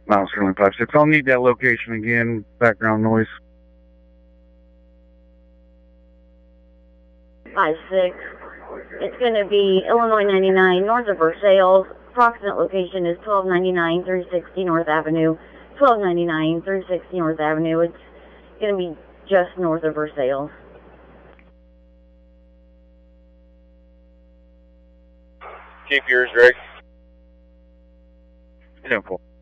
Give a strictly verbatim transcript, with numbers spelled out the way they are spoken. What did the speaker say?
Miles Sterling five six. I'll need that location again. Background noise. five six. It's going to be Illinois ninety-nine, north of Versailles. Approximate location is twelve ninety-nine, three sixty North Avenue. twelve ninety-nine, three sixty North Avenue. It's going to be just north of Versailles. Keep yours, Greg. Simple.